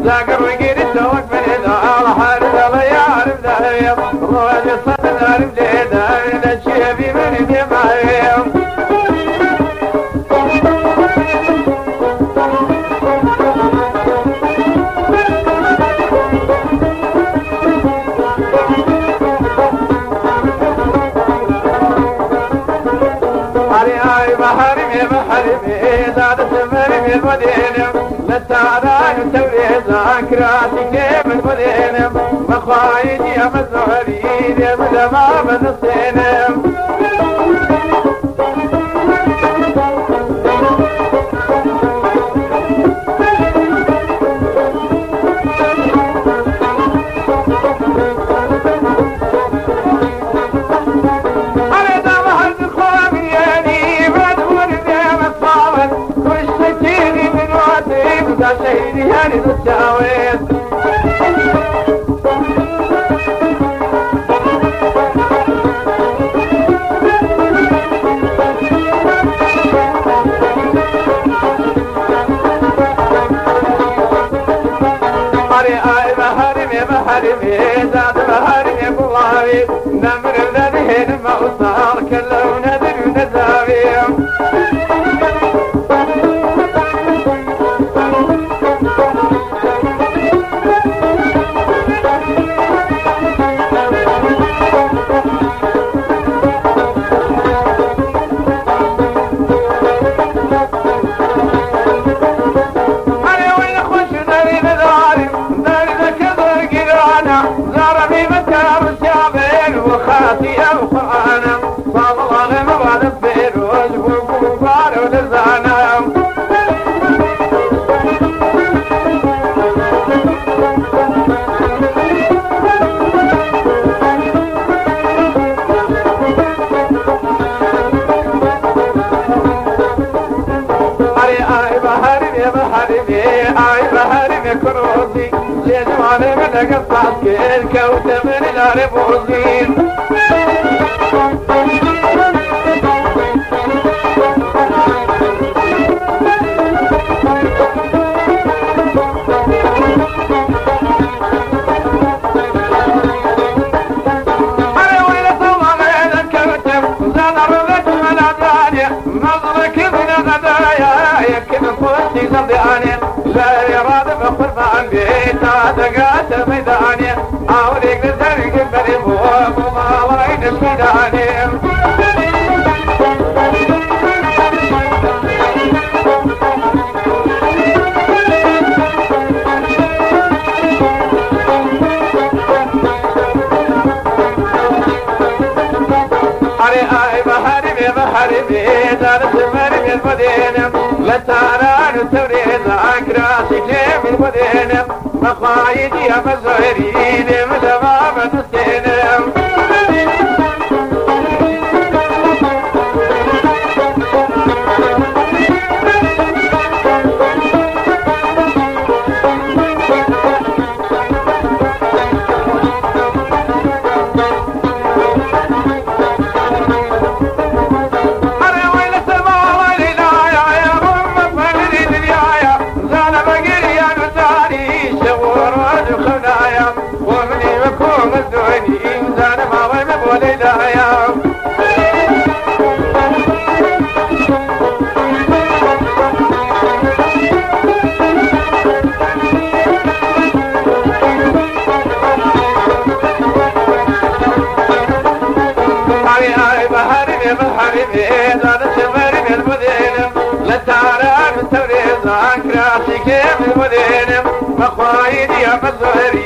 ذاك الرقيد التوك من إذا الحارث الله يعرف ذايم رواد الصدر عارف جيدا الشيبي من دمايم محرمي زاد سفري المدينة للتعران التوريز عكراتي كيف المدينة مخايدي يا مزهرين يا مدمام الصينة سيدي هاني التاويل محرمي زاد محرمي بواري نمر الذين ما وصار كله نذر ونذابي كروسي جنواني من قصص كل كوت من الاربوزين انا وين طلع من الكوتب زاد رضت من الدنيا مضرك من الغدايا يكن قوتي صدقاني لا يراد بقربان بيتا دقات ميداني أوليك لزرق بريبوك ومالين الميداني محرمي دار سفري المدينة للتعران التوريز عكراسي كيف المدينة مخايدي يا مزهرين مدمام السينة محرمي زاد سفري من المدينة للتعران التوريز عكراسي كيف المدينة مخايدي يا مزهري